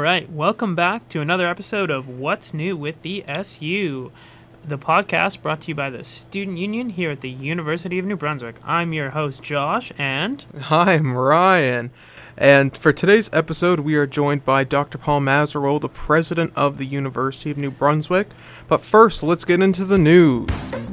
right, welcome back to another episode of What's New with the SU, the podcast brought to you by the Student Union here at the University of New Brunswick. I'm your host, Josh, and... I'm Ryan. And for today's episode, we are joined by Dr. Paul Mazerolle, the president of the University of New Brunswick. But first, let's get into the news.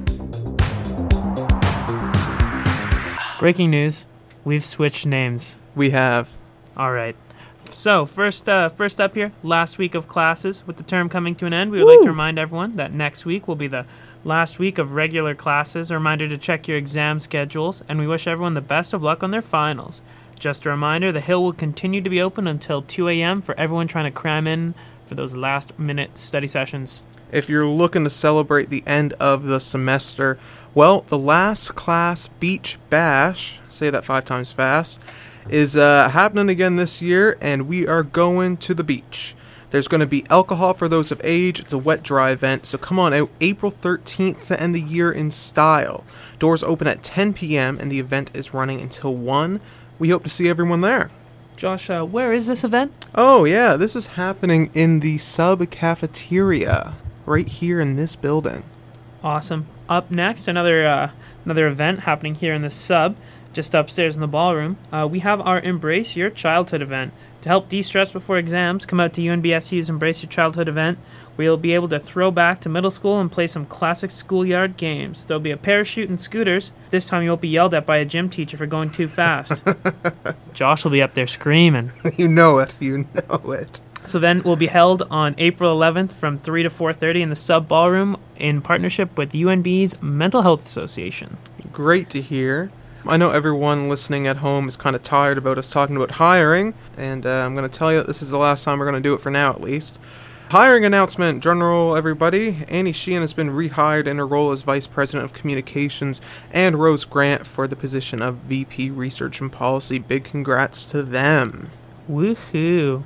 Breaking news, we've switched names. We have. All right. So, first up here, last week of classes. With the term coming to an end, we would like to remind everyone that next week will be the last week of regular classes. A reminder to check your exam schedules, and we wish everyone the best of luck on their finals. Just a reminder, the Hill will continue to be open until 2 a.m. for everyone trying to cram in for those last-minute study sessions. If you're looking to celebrate the end of the semester, well, the last class beach bash, say that 5 times fast, is happening again this year, and we are going to the beach. There's going to be alcohol for those of age. It's a wet, dry event, so come on out April 13th to end the year in style. Doors open at 10 p.m., and the event is running until 1. We hope to see everyone there. Josh, where is this event? Oh, yeah, this is happening in the Sub Cafeteria, right here in this building. Awesome. Up next, another event happening here in the Sub. Just upstairs in the ballroom, we have our Embrace Your Childhood event. To help de-stress before exams, come out to UNBSU's Embrace Your Childhood event, where you'll be able to throw back to middle school and play some classic schoolyard games. There'll be a parachute and scooters. This time you won't be yelled at by a gym teacher for going too fast. Josh will be up there screaming. You know it. This event will be held on April 11th from 3 to 4:30 in the Sub Ballroom in partnership with UNB's Mental Health Association. Great to hear. I know everyone listening at home is kind of tired about us talking about hiring, and I'm going to tell you that this is the last time we're going to do it for now, at least. Hiring announcement, general everybody. Annie Sheehan has been rehired in her role as Vice President of Communications, and Rose Grant for the position of VP Research and Policy. Big congrats to them. Woohoo.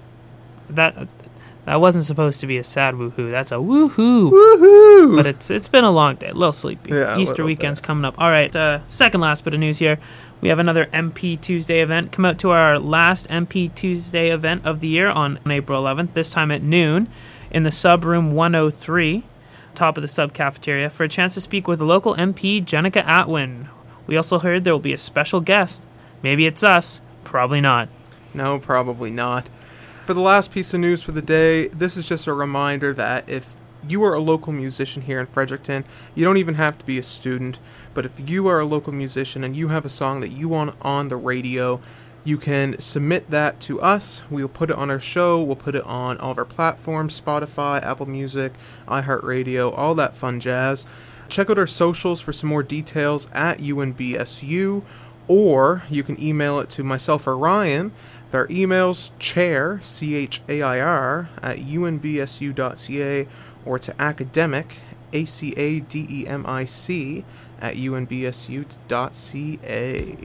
That wasn't supposed to be a sad woohoo. That's a woohoo. Woohoo! But it's been a long day, a little sleepy. Yeah, Easter weekend's coming up. All right, second last bit of news here. We have another MP Tuesday event. Come out to our last MP Tuesday event of the year on April 11th, this time at noon, in the Sub Room 103, top of the Sub Cafeteria, for a chance to speak with local MP Jenica Atwin. We also heard there will be a special guest. Maybe it's us. Probably not. No, probably not. For the last piece of news for the day, this is just a reminder that if you are a local musician here in Fredericton, you don't even have to be a student, but if you are a local musician and you have a song that you want on the radio, you can submit that to us. We'll put it on our show. We'll put it on all of our platforms, Spotify, Apple Music, iHeartRadio, all that fun jazz. Check out our socials for some more details at UNBSU, or you can email it to myself or Ryan. Our emails, chair, CHAIR, at unbsu.ca, or to academic, ACADEMIC, at unbsu.ca.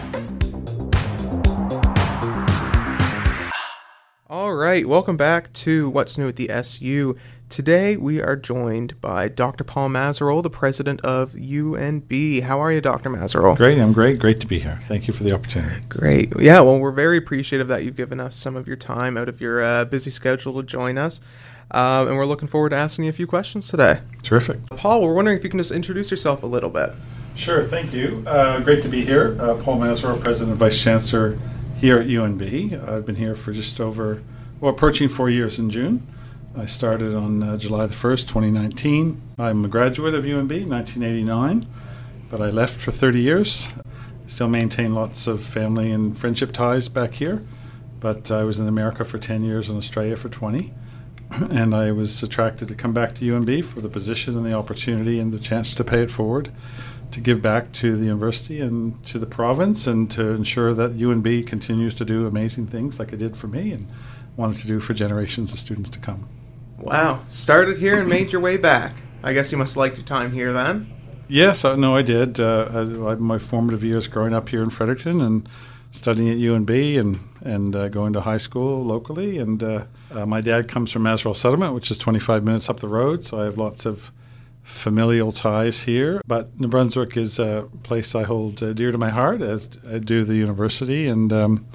All right, welcome back to What's New at the SU. Today we are joined by Dr. Paul Mazerolle, the president of UNB. How are you, Dr. Mazerolle? Great, I'm great. Great to be here. Thank you for the opportunity. Great. Yeah, well, we're very appreciative that you've given us some of your time out of your busy schedule to join us. And we're looking forward to asking you a few questions today. Terrific. Paul, we're wondering if you can just introduce yourself a little bit. Sure, thank you. Great to be here. Paul Mazerolle, President and Vice Chancellor here at UNB. I've been here for just approaching 4 years in June. I started on July the 1st, 2019. I'm a graduate of UNB in 1989, but I left for 30 years. Still maintain lots of family and friendship ties back here, but I was in America for 10 years and Australia for 20, and I was attracted to come back to UNB for the position and the opportunity and the chance to pay it forward, to give back to the university and to the province, and to ensure that UNB continues to do amazing things like it did for me and wanted to do for generations of students to come. Wow. Started here and made your way back. I guess you must have liked your time here then. Yes, no, I did. My formative years growing up here in Fredericton and studying at UNB and going to high school locally. And my dad comes from Mazerolle Settlement, which is 25 minutes up the road, so I have lots of familial ties here. But New Brunswick is a place I hold dear to my heart, as do the university. And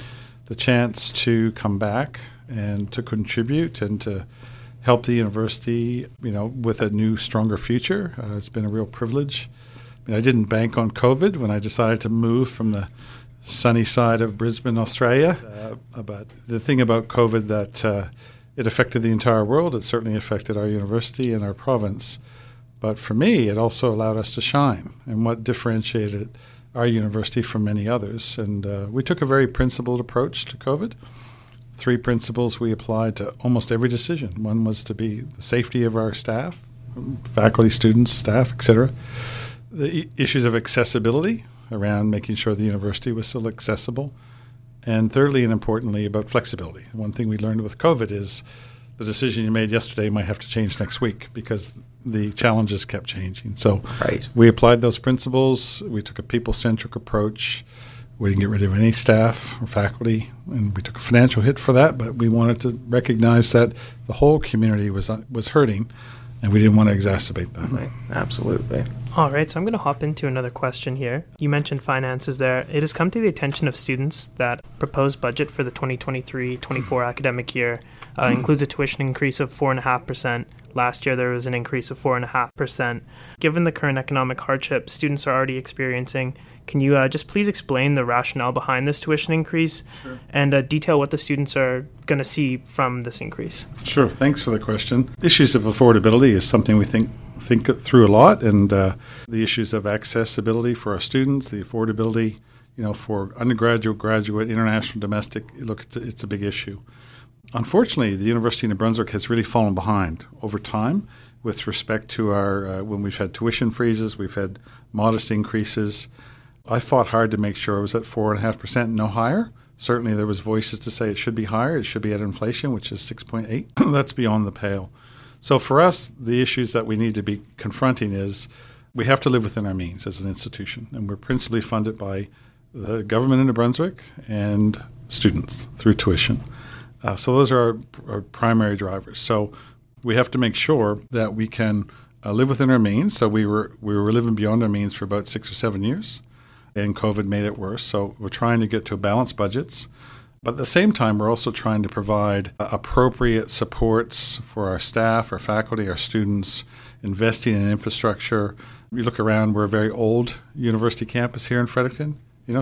the chance to come back and to contribute and to help the university, with a new, stronger future. It's been a real privilege. I didn't bank on COVID when I decided to move from the sunny side of Brisbane, Australia. But the thing about COVID that it affected the entire world. It certainly affected our university and our province. But for me, it also allowed us to shine, and what differentiated our university from many others. And we took a very principled approach to COVID. 3 principles we applied to almost every decision. One was to be the safety of our staff, faculty, students, staff, etc. The issues of accessibility around making sure the university was still accessible. And thirdly, and importantly, about flexibility. One thing we learned with COVID is the decision you made yesterday might have to change next week because the challenges kept changing. So we applied those principles. We took a people-centric approach. We didn't get rid of any staff or faculty, and we took a financial hit for that, but we wanted to recognize that the whole community was hurting, and we didn't want to exacerbate that. Right. Absolutely. All right, so I'm going to hop into another question here. You mentioned finances there. It has come to the attention of students that proposed budget for the 2023-24 academic year includes a tuition increase of 4.5%. Last year, there was an increase of 4.5%. Given the current economic hardship students are already experiencing, can you just please explain the rationale behind this tuition increase and detail what the students are going to see from this increase? Sure. Thanks for the question. Issues of affordability is something we think through a lot, and the issues of accessibility for our students, the affordability, for undergraduate, graduate, international, domestic. Look, it's a big issue. Unfortunately, the University of New Brunswick has really fallen behind over time with respect to our when we've had tuition freezes, we've had modest increases. I fought hard to make sure it was at 4.5%, no higher. Certainly there was voices to say it should be higher. It should be at inflation, which is 6.8. That's beyond the pale. So for us, the issues that we need to be confronting is we have to live within our means as an institution, and we're principally funded by the government in New Brunswick and students through tuition. So those are our primary drivers. So we have to make sure that we can live within our means. So we were living beyond our means for about 6 or 7 years, and COVID made it worse. So we're trying to get to balanced budgets. But at the same time, we're also trying to provide appropriate supports for our staff, our faculty, our students, investing in infrastructure. You look around, we're a very old university campus here in Fredericton.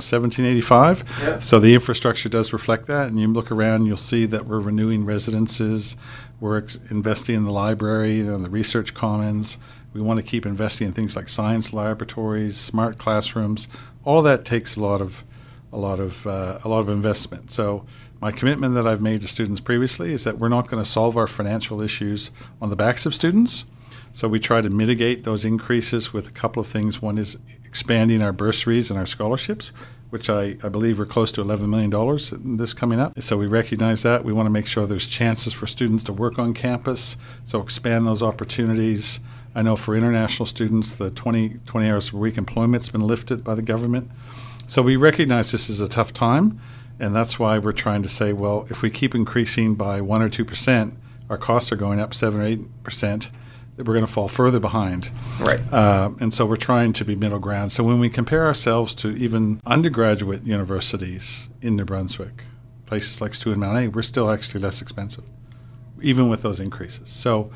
1785. Yeah. So the infrastructure does reflect that. And you look around, you'll see that we're renewing residences. We're investing in the library, the research commons. We want to keep investing in things like science laboratories, smart classrooms. All that takes a lot of investment. So my commitment that I've made to students previously is that we're not going to solve our financial issues on the backs of students. So we try to mitigate those increases with a couple of things. One is expanding our bursaries and our scholarships, which I believe are close to $11 million in this coming up. So we recognize that. We want to make sure there's chances for students to work on campus, so expand those opportunities. I know for international students, the 20 hours per week employment's been lifted by the government. So we recognize this is a tough time, and that's why we're trying to say, well, if we keep increasing by 1 or 2%, our costs are going up 7 or 8%, we're going to fall further behind. Right. And so we're trying to be middle ground. So when we compare ourselves to even undergraduate universities in New Brunswick, places like Stu and Mount A, we're still actually less expensive, even with those increases. So,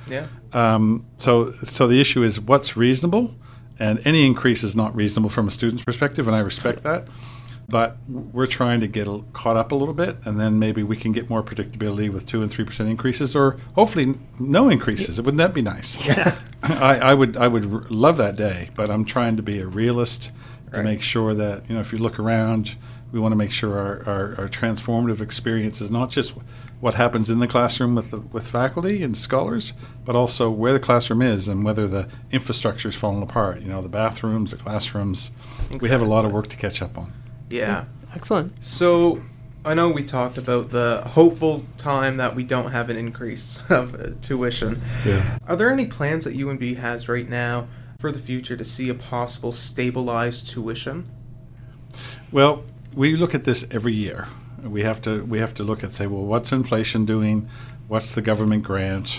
so the issue is what's reasonable, and any increase is not reasonable from a student's perspective, and I respect that. But we're trying to get caught up a little bit, and then maybe we can get more predictability with 2 and 3% increases, or hopefully no increases. Wouldn't that be nice? Yeah. I would love that day, but I'm trying to be a realist to make sure that if you look around, we want to make sure our transformative experience is not just what happens in the classroom with faculty and scholars, but also where the classroom is and whether the infrastructure is falling apart. The bathrooms, the classrooms. Exactly. We have a lot of work to catch up on. Yeah. Excellent. So I know we talked about the hopeful time that we don't have an increase of tuition. Yeah. Are there any plans that UNB has right now for the future to see a possible stabilized tuition? Well, we look at this every year. We have to look at, say, well, what's inflation doing? What's the government grant?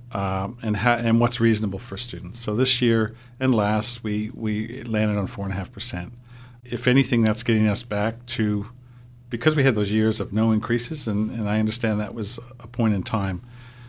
And what's reasonable for students? So this year and last, we landed on 4.5%. If anything, that's getting us back to because we had those years of no increases, and I understand that was a point in time.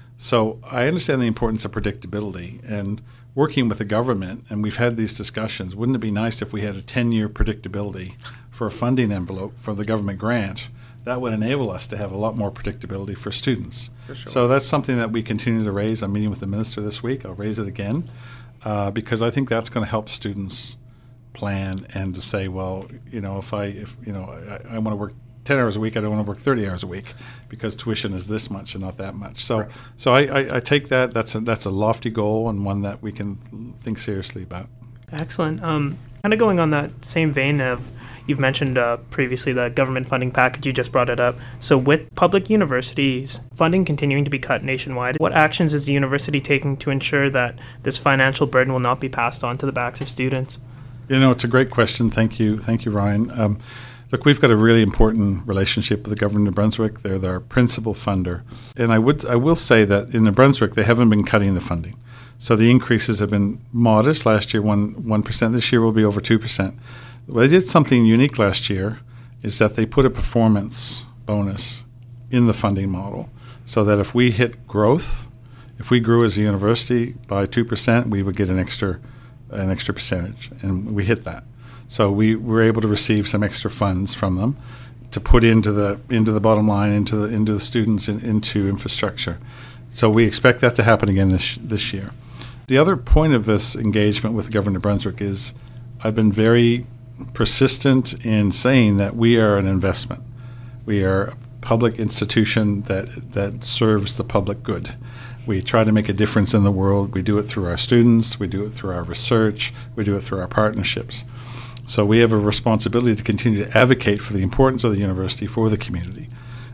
So I understand the importance of predictability and working with the government, and we've had these discussions. Wouldn't it be nice if we had a 10-year predictability for a funding envelope for the government grant? That would enable us to have a lot more predictability for students. For sure. So that's something that we continue to raise. I'm meeting with the minister this week. I'll raise it again because I think that's going to help students plan and to say, well, if I want to work 10 hours a week, I don't want to work 30 hours a week because tuition is this much and not that much. So, right. So I take that. That's a lofty goal and one that we can think seriously about. Excellent. Kind of going on that same vein of, you've mentioned previously the government funding package, you just brought it up. So with public universities funding continuing to be cut nationwide, what actions is the university taking to ensure that this financial burden will not be passed on to the backs of students? It's a great question. Thank you, Ryan. Look, we've got a really important relationship with the government of New Brunswick. They're our principal funder. And I will say that in New Brunswick, they haven't been cutting the funding. So the increases have been modest. Last year, 1%. This year will be over 2%. Well, they did something unique last year, is that they put a performance bonus in the funding model so that if we hit growth, if we grew as a university by 2%, we would get an extra percentage, and we hit that. So we were able to receive some extra funds from them to put into the bottom line, into the students, into infrastructure. So we expect that to happen again this year. The other point of this engagement with the government of Brunswick is I've been very persistent in saying that we are an investment. We are a public institution that serves the public good. We try to make a difference in the world. We do it through our students. We do it through our research. We do it through our partnerships. So we have a responsibility to continue to advocate for the importance of the university for the community.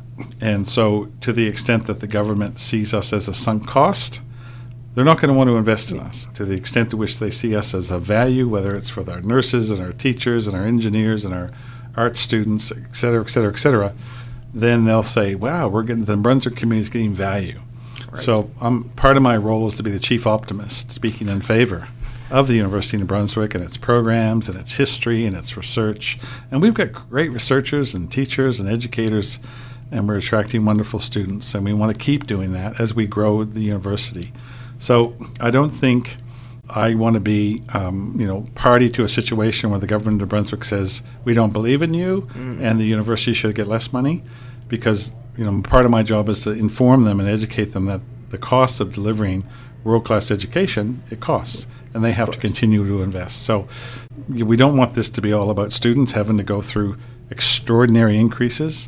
And so to the extent that the government sees us as a sunk cost, they're not going to want to invest in us. To the extent to which they see us as a value, whether it's for our nurses and our teachers and our engineers and our art students, et cetera, then they'll say, wow, the Brunswick community is getting value. Right. So part of my role is to be the chief optimist, speaking in favor of the University of New Brunswick and its programs and its history and its research. And we've got great researchers and teachers and educators, and we're attracting wonderful students, and we want to keep doing that as we grow the university. So I don't think I want to be, party to a situation where the government of New Brunswick says, we don't believe in you, and the university should get less money, because part of my job is to inform them and educate them that the cost of delivering world-class education, it costs, and they have to continue to invest. So we don't want this to be all about students having to go through extraordinary increases.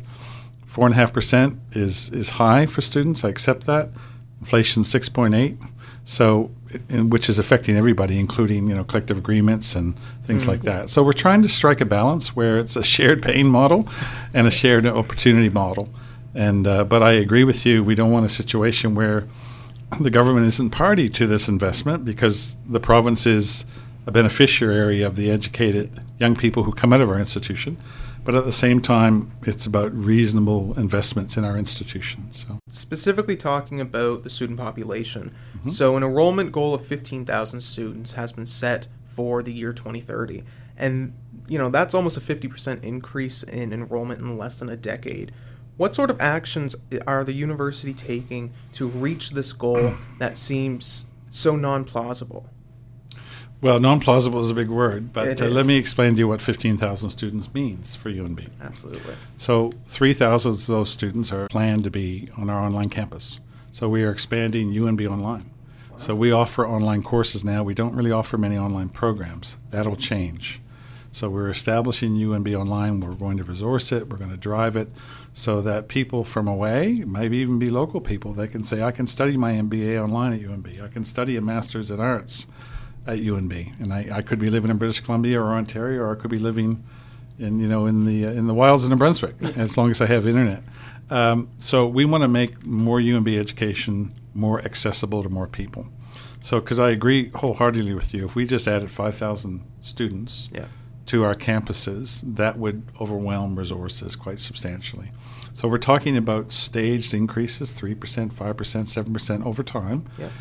4.5% is high for students. I accept that. Inflation's 6.8%, so which is affecting everybody, including collective agreements and things like that. So we're trying to strike a balance where it's a shared pain model and a shared opportunity model. And but I agree with you. We don't want a situation where the government isn't party to this investment because the province is a beneficiary of the educated young people who come out of our institution. But at the same time, it's about reasonable investments in our institution. So, specifically talking about the student population, so an enrollment goal of 15,000 students has been set for the year 2030. And, that's almost a 50% increase in enrollment in less than a decade. What sort of actions are the university taking to reach this goal that seems so non-plausible? Well, non-plausible is a big word, but let me is. explain to you what 15,000 students means for UNB. Absolutely. So 3,000 of those students are planned to be on our online campus. So we are expanding UNB Online. Wow. So we offer online courses now. We don't really offer many online programs. That'll change. So we're establishing UNB Online. We're going to resource it. We're going to drive it so that people from away, maybe even be local people, they can say, I can study my MBA online at UNB. I can study a Master's in Arts at UNB, and I could be living in British Columbia or Ontario, or I could be living in the wilds of New Brunswick, as long as I have internet. So we want to make more UNB education more accessible to more people. So, because I agree wholeheartedly with you, if we just added 5,000 students to our campuses, that would overwhelm resources quite substantially. So we're talking about staged increases, 3%, 5%, 7% over time.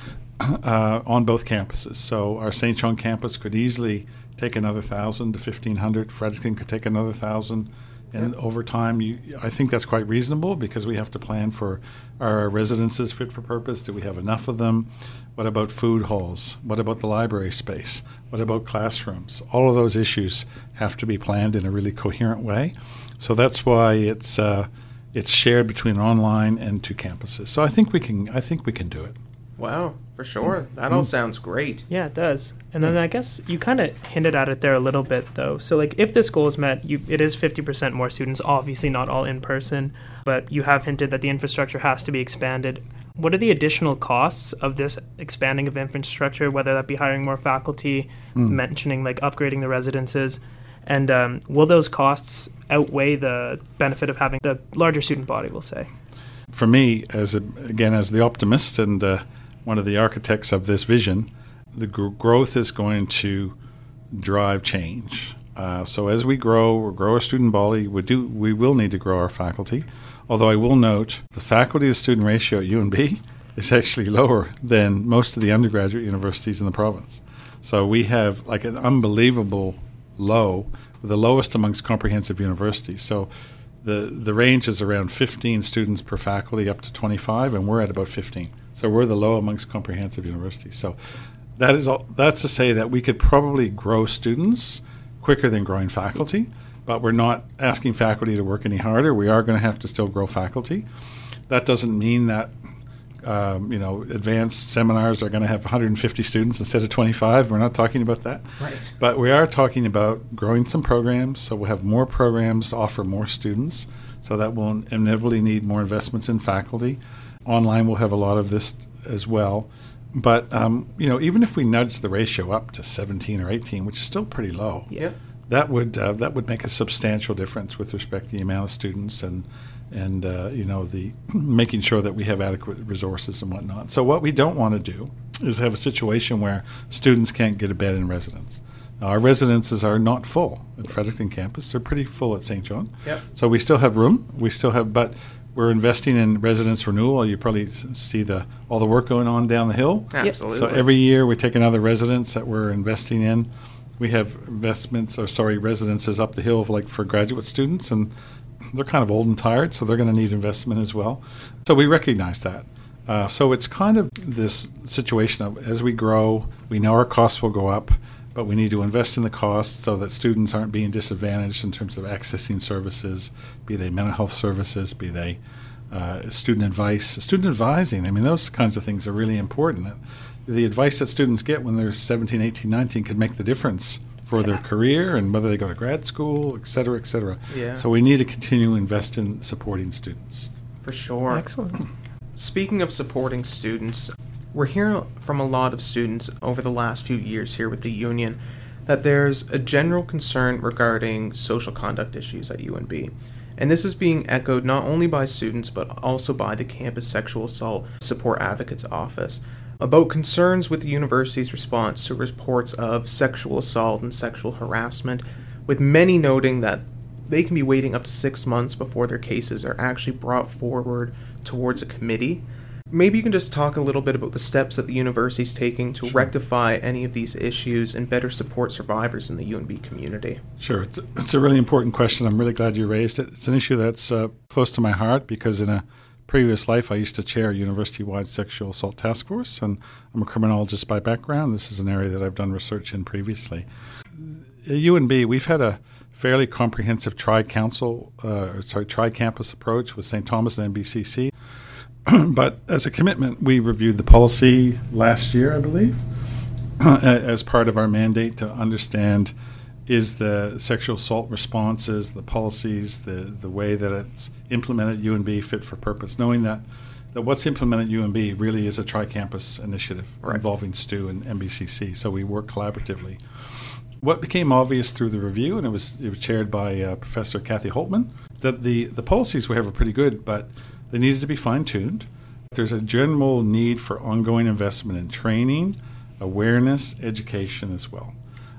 On both campuses. So our St. John campus could easily take another 1,000 to 1,500. Fredericton could take another 1,000. And over time, I think that's quite reasonable because we have to plan for our residences fit for purpose. Do we have enough of them? What about food halls? What about the library space? What about classrooms? All of those issues have to be planned in a really coherent way. So that's why it's shared between online and 2 campuses. So I think we can do it. Wow, for sure. That all sounds great. Yeah, it does. And then I guess you kind of hinted at it there a little bit, though. So, like, if this goal is met, it is 50% more students, obviously not all in person, but you have hinted that the infrastructure has to be expanded. What are the additional costs of this expanding of infrastructure, whether that be hiring more faculty, mentioning, like, upgrading the residences? And will those costs outweigh the benefit of having the larger student body, we'll say? For me, as the optimist and one of the architects of this vision, the growth is going to drive change. So as we grow our student body, we will need to grow our faculty. Although I will note the faculty to student ratio at UNB is actually lower than most of the undergraduate universities in the province. So we have like an unbelievable low, the lowest amongst comprehensive universities. So the range is around 15 students per faculty up to 25, and we're at about 15. So we're the low amongst comprehensive universities. So that's to say that we could probably grow students quicker than growing faculty, but we're not asking faculty to work any harder. We are going to have to still grow faculty. That doesn't mean that advanced seminars are going to have 150 students instead of 25. We're not talking about that. Right. But we are talking about growing some programs, so we'll have more programs to offer more students. So that will inevitably need more investments in faculty. Online will have a lot of this as well. But, even if we nudge the ratio up to 17 or 18, which is still pretty low, that would make a substantial difference with respect to the amount of students and the making sure that we have adequate resources and whatnot. So what we don't want to do is have a situation where students can't get a bed in residence. Now, our residences are not full at Fredericton campus. They're pretty full at St. John. Yep. So we still have room. But we're investing in residence renewal. You probably see all the work going on down the hill. Absolutely. So every year we take another residence that we're investing in. We have residences up the hill for graduate students, and they're kind of old and tired, so they're going to need investment as well. So we recognize that. So it's kind of this situation of as we grow, we know our costs will go up, but we need to invest in the costs so that students aren't being disadvantaged in terms of accessing services, be they mental health services, be they student advice, student advising. I mean, those kinds of things are really important. The advice that students get when they're 17, 18, 19 could make the difference for their career and whether they go to grad school, et cetera, et cetera. Yeah. So we need to continue to invest in supporting students. For sure. Excellent. Speaking of supporting students, we're hearing from a lot of students over the last few years here with the union that there's a general concern regarding social conduct issues at UNB. And this is being echoed not only by students but also by the Campus Sexual Assault Support Advocates Office about concerns with the university's response to reports of sexual assault and sexual harassment, with many noting that they can be waiting up to 6 months before their cases are actually brought forward towards a committee. Maybe you can just talk a little bit about the steps that the university is taking to rectify any of these issues and better support survivors in the UNB community. Sure. It's a really important question. I'm really glad you raised it. It's an issue that's close to my heart because in a previous life I used to chair a university-wide sexual assault task force, and I'm a criminologist by background. This is an area that I've done research in previously. At UNB, we've had a fairly comprehensive tri-campus approach with St. Thomas and NBCC. But as a commitment, we reviewed the policy last year, I believe, as part of our mandate to understand is the sexual assault responses, the policies, the way that it's implemented at UNB fit for purpose, knowing that what's implemented at UNB really is a tri-campus initiative involving STU and NBCC, so we work collaboratively. What became obvious through the review, and it was chaired by Professor Kathy Holtman, that the policies we have are pretty good, but they needed to be fine-tuned. There's a general need for ongoing investment in training, awareness, education as well.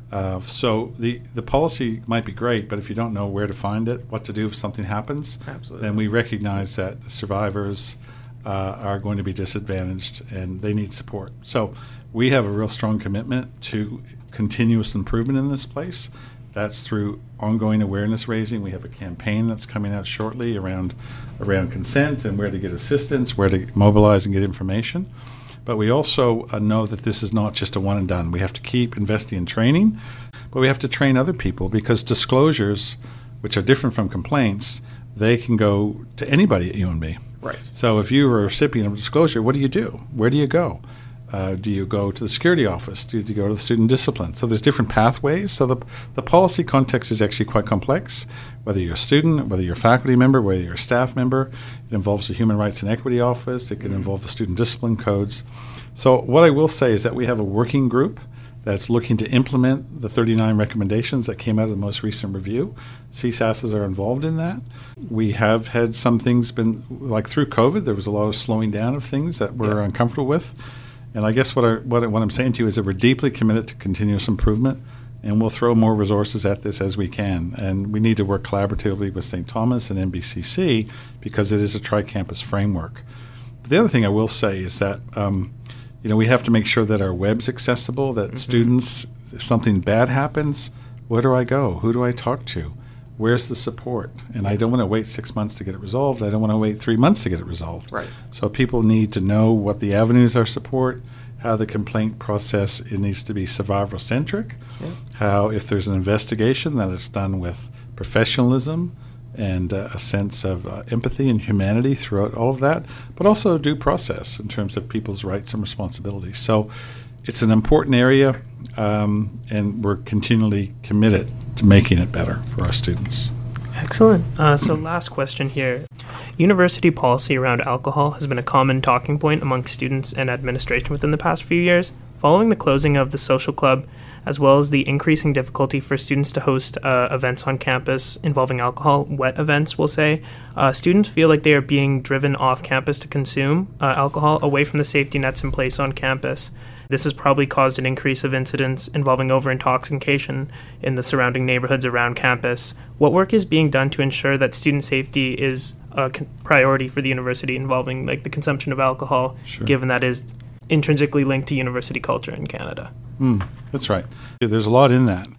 So the policy might be great, but if you don't know where to find it, what to do if something happens, Absolutely. then we recognize that survivors are going to be disadvantaged and they need support. So we have a real strong commitment to continuous improvement in this place. That's through ongoing awareness raising. We have a campaign that's coming out shortly around consent and where to get assistance, where to mobilize and get information. But we also know that this is not just a one and done. We have to keep investing in training, but we have to train other people, because disclosures, which are different from complaints, they can go to anybody at UNB. Right. So if you were a recipient of a disclosure, what do you do? Where do you go? Do you go to the security office? Do you go to the student discipline? So there's different pathways. So the policy context is actually quite complex. Whether you're a student, whether you're a faculty member, whether you're a staff member, it involves the Human Rights and Equity Office. It can involve the student discipline codes. So what I will say is that we have a working group that's looking to implement the 39 recommendations that came out of the most recent review. CSASs are involved in that. We have had some things like through COVID, there was a lot of slowing down of things that we're uncomfortable with. And I guess what I'm saying to you is that we're deeply committed to continuous improvement, and we'll throw more resources at this as we can. And we need to work collaboratively with St. Thomas and NBCC, because it is a tri-campus framework. But the other thing I will say is that we have to make sure that our web's accessible, that students, if something bad happens, where do I go? Who do I talk to? Where's the support? And I don't want to wait 6 months to get it resolved. I don't want to wait 3 months to get it resolved. Right. So people need to know what the avenues are support, how the complaint process, it needs to be survivor-centric, how if there's an investigation that it's done with professionalism and a sense of empathy and humanity throughout all of that, but also due process in terms of people's rights and responsibilities. So it's an important area, and we're continually committed to making it better for our students. Excellent. So last question here. University policy around alcohol has been a common talking point among students and administration within the past few years. Following the closing of the social club, as well as the increasing difficulty for students to host events on campus involving alcohol, wet events, we'll say, students feel like they are being driven off campus to consume alcohol away from the safety nets in place on campus. This has probably caused an increase of incidents involving over-intoxication in the surrounding neighborhoods around campus. What work is being done to ensure that student safety is a priority for the university involving the consumption of alcohol, given that is intrinsically linked to university culture in Canada? That's right. There's a lot in that.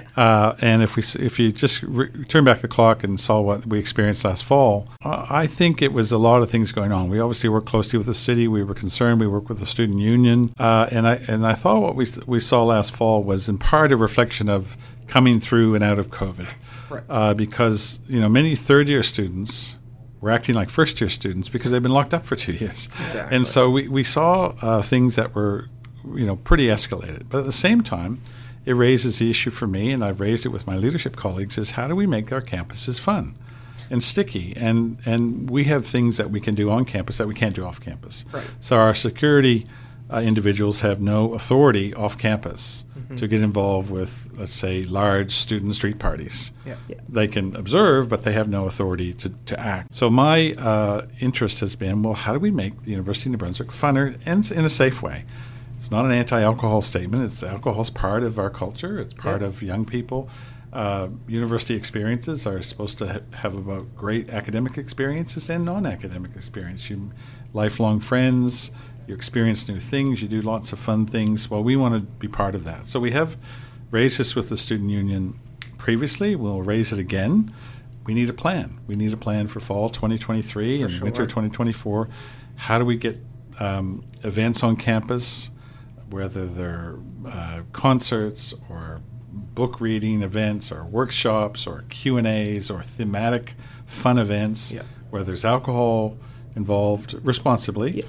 And if you just turn back the clock and saw what we experienced last fall, I think it was a lot of things going on. We obviously worked closely with the city. We were concerned. We worked with the student union. And I thought what we saw last fall was in part a reflection of coming through and out of COVID. Right. Because many third-year students were acting like first-year students because they've been locked up for 2 years. Exactly. And so we saw things that were pretty escalated. But at the same time, it raises the issue for me, and I've raised it with my leadership colleagues, is how do we make our campuses fun and sticky? And we have things that we can do on campus that we can't do off campus. Right. So our security individuals have no authority off campus to get involved with, let's say, large student street parties. They can observe, but they have no authority to act. So my interest has been, well, how do we make the University of New Brunswick funner and in a safe way? It's not an anti-alcohol statement. Alcohol's part of our culture. It's part of young people. University experiences are supposed to have about great academic experiences and non-academic experience. You lifelong friends, you experience new things, you do lots of fun things. Well, we want to be part of that. So we have raised this with the student union previously. We'll raise it again. We need a plan. We need a plan for fall 2023 and winter 2024. How do we get events on campus, whether they're concerts or book reading events or workshops or Q&As or thematic fun events where there's alcohol involved responsibly,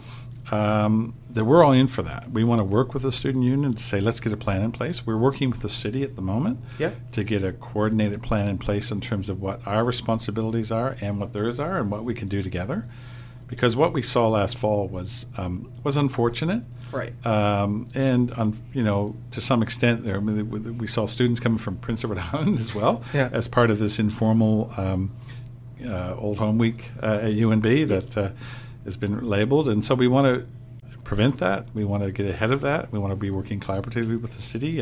that we're all in for that. We want to work with the student union to say, let's get a plan in place. We're working with the city at the moment to get a coordinated plan in place in terms of what our responsibilities are and what theirs are and what we can do together. Because what we saw last fall was unfortunate. Right. And to some extent, we saw students coming from Prince Edward Island as well as part of this informal Old Home Week at UNB that has been labeled. And so we want to prevent that. We want to get ahead of that. We want to be working collaboratively with the city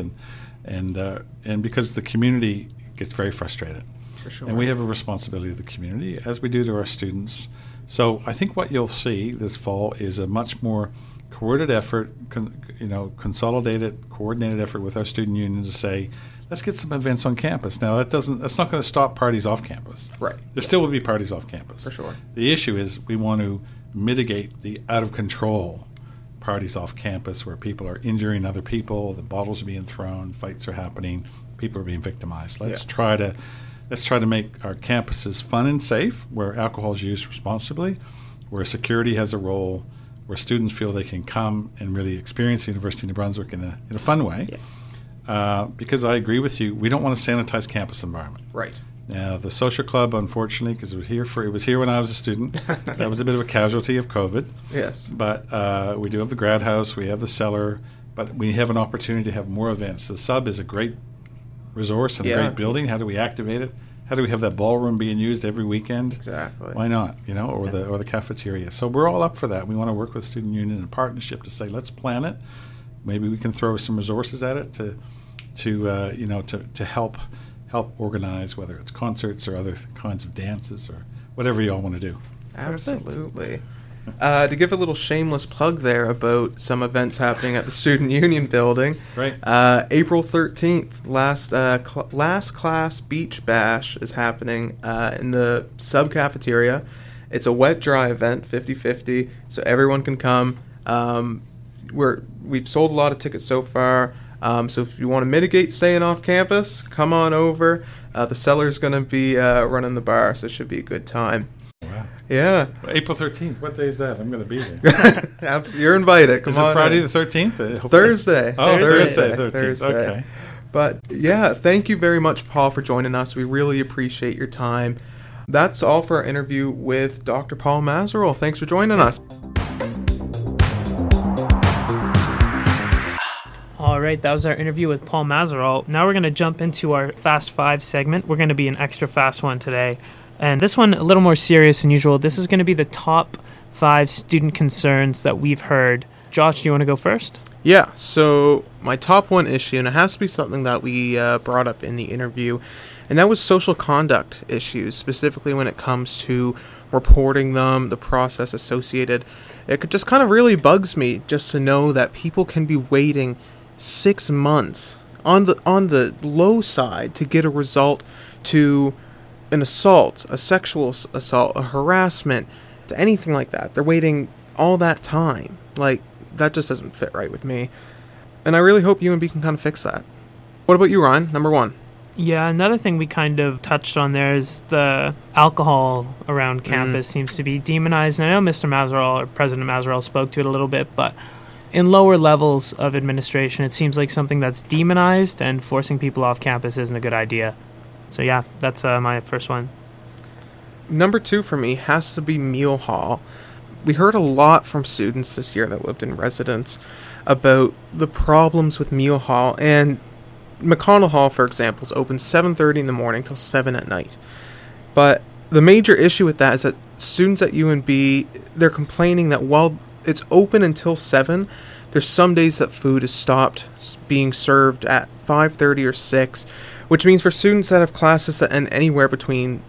and because the community gets very frustrated. For sure. And we have a responsibility to the community, as we do to our students. So I think what you'll see this fall is a much more coordinated effort, consolidated, coordinated effort with our student union to say, let's get some events on campus. Now, that's not going to stop parties off campus. Right. There still will be parties off campus. For sure. The issue is we want to mitigate the out-of-control parties off campus where people are injuring other people, the bottles are being thrown, fights are happening, people are being victimized. Let's try to make our campuses fun and safe, where alcohol is used responsibly, where security has a role, where students feel they can come and really experience the University of New Brunswick in a fun way. Yeah. Because I agree with you, we don't want to sanitize campus environment. Right. Now, the social club, unfortunately, because it was here when I was a student, that was a bit of a casualty of COVID. Yes. But we do have the grad house, we have the cellar, but we have an opportunity to have more events. The sub is a great resource and a great building. How do we activate it? How do we have that ballroom being used every weekend? Exactly. Why not? Or the cafeteria. So we're all up for that. We want to work with Student Union in partnership to say, let's plan it. Maybe we can throw some resources at it to help organize, whether it's concerts or other kinds of dances or whatever you all want to do. Absolutely. To give a little shameless plug there about some events happening at the Student Union building. Right. April 13th, last class beach bash is happening in the sub cafeteria. It's a wet-dry event, 50-50, so everyone can come. We've sold a lot of tickets so far. So if you want to mitigate staying off campus, come on over. The cellar's going to be running the bar, so it should be a good time. Wow. Yeah. April 13th. What day is that? I'm going to be there. Absolutely. You're invited. Come is on it Friday in. the 13th? Thursday. Oh, Thursday. Thursday. 13th. Okay. But yeah, thank you very much, Paul, for joining us. We really appreciate your time. That's all for our interview with Dr. Paul Mazerol. Thanks for joining us. All right, that was our interview with Paul Mazerol. Now we're going to jump into our Fast 5 segment. We're going to be an extra fast one today. And this one, a little more serious than usual. This is going to be the top 5 student concerns that we've heard. Josh, do you want to go first? Yeah, so my top one issue, and it has to be something that we brought up in the interview, and that was social conduct issues, specifically when it comes to reporting them, the process associated. It just kind of really bugs me just to know that people can be waiting 6 months on the low side to get a result to an assault, a sexual assault, a harassment, to anything like that. They're waiting all that time. Like, that just doesn't fit right with me. And I really hope UNB can kind of fix that. What about you, Ryan? Number 1. Yeah, another thing we kind of touched on there is the alcohol around campus seems to be demonized. And I know Mr. Mazerol, or President Mazerol, spoke to it a little bit, but in lower levels of administration, it seems like something that's demonized, and forcing people off campus isn't a good idea. So yeah, that's my first one. Number 2 for me has to be meal hall. We heard a lot from students this year that lived in residence about the problems with meal hall, and McConnell Hall, for example, is open 7:30 in the morning till 7 at night. But the major issue with that is that students at UNB, they're complaining that while it's open until 7, there's some days that food is stopped being served at 5:30 or 6, which means for students that have classes that end anywhere between,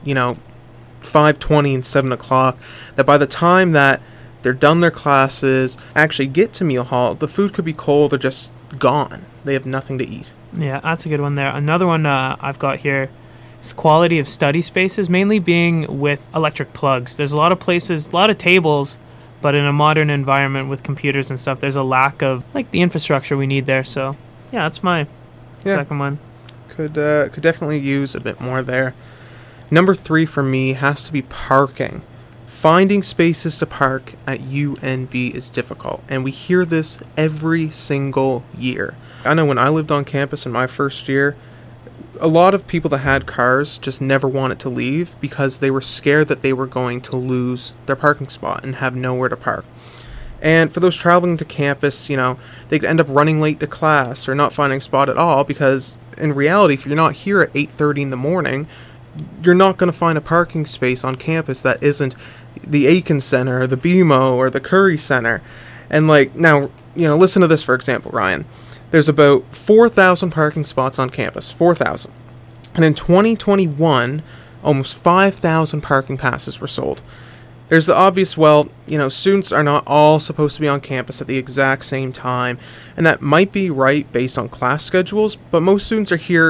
5:20 and 7 o'clock, that by the time that they're done their classes, actually get to meal hall, the food could be cold or just gone. They have nothing to eat. Yeah, that's a good one there. Another one I've got here is quality of study spaces, mainly being with electric plugs. There's a lot of places, a lot of tables, but in a modern environment with computers and stuff, there's a lack of the infrastructure we need there. So yeah, that's my second one. Could definitely use a bit more there. Number 3 for me has to be parking. Finding spaces to park at UNB is difficult, and we hear this every single year. I know when I lived on campus in my first year, a lot of people that had cars just never wanted to leave because they were scared that they were going to lose their parking spot and have nowhere to park. And for those traveling to campus, they could end up running late to class or not finding a spot at all because in reality, if you're not here at 8:30 in the morning, you're not going to find a parking space on campus that isn't the Aiken Center or the BMO or the Curry Center. And now, listen to this, for example, Ryan. There's about 4,000 parking spots on campus, 4,000. And in 2021, almost 5,000 parking passes were sold. There's the obvious, students are not all supposed to be on campus at the exact same time, and that might be right based on class schedules, but most students are here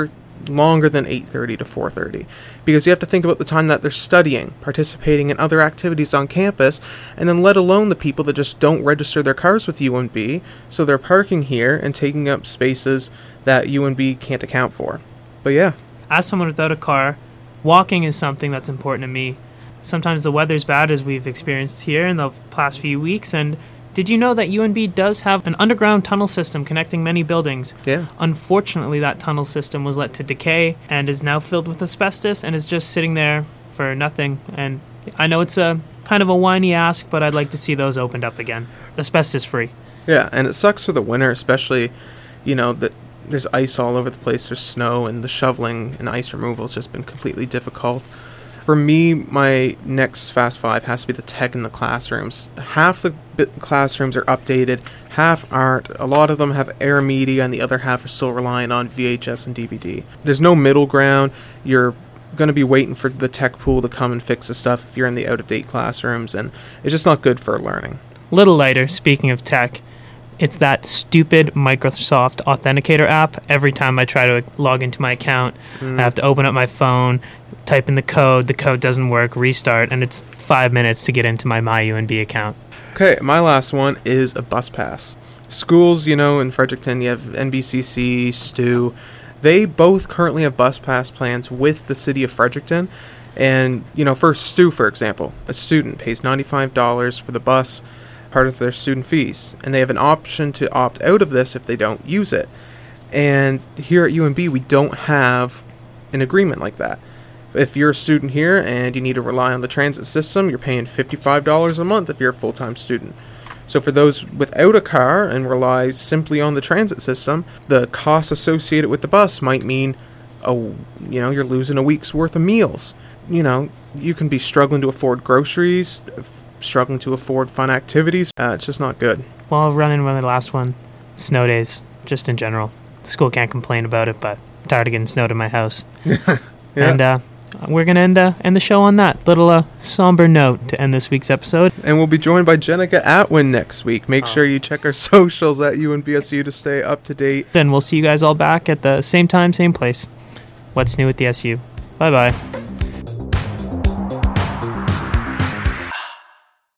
longer than 8:30 to 4:30, because you have to think about the time that they're studying, participating in other activities on campus, and then let alone the people that just don't register their cars with UNB, so they're parking here and taking up spaces that UNB can't account for. But yeah. As someone without a car, walking is something that's important to me. Sometimes the weather's bad, as we've experienced here in the past few weeks, and did you know that UNB does have an underground tunnel system connecting many buildings? Yeah. Unfortunately, that tunnel system was let to decay and is now filled with asbestos and is just sitting there for nothing. And I know it's a kind of a whiny ask, but I'd like to see those opened up again. Asbestos free. Yeah, and it sucks for the winter, especially, that there's ice all over the place, there's snow, and the shoveling and ice removal has just been completely difficult. For me, my next Fast Five has to be the tech in the classrooms. Half the classrooms are updated, half aren't. A lot of them have Air Media, and the other half are still relying on VHS and DVD. There's no middle ground. You're going to be waiting for the tech pool to come and fix the stuff if you're in the out-of-date classrooms, and it's just not good for learning. Little lighter, speaking of tech, it's that stupid Microsoft Authenticator app. Every time I try to log into my account, I have to open up my phone, type in the code doesn't work, restart, and it's 5 minutes to get into my MyUNB account. Okay, my last one is a bus pass. Schools, in Fredericton, you have NBCC, STU. They both currently have bus pass plans with the city of Fredericton. And, for STU, for example, a student pays $95 for the bus, part of their student fees. And they have an option to opt out of this if they don't use it. And here at UNB, we don't have an agreement like that. If you're a student here and you need to rely on the transit system, you're paying $55 a month if you're a full-time student. So for those without a car and rely simply on the transit system, the costs associated with the bus might mean, you're losing a week's worth of meals. You can be struggling to afford groceries, struggling to afford fun activities. It's just not good. Well, I'll run in with the last one. Snow days, just in general. The school can't complain about it, but I'm tired of getting snowed in my house. Yeah. And we're going to end the show on that little somber note to end this week's episode. And we'll be joined by Jenica Atwin next week. Make sure you check our socials at UNBSU to stay up to date. And we'll see you guys all back at the same time, same place. What's new with the SU? Bye-bye.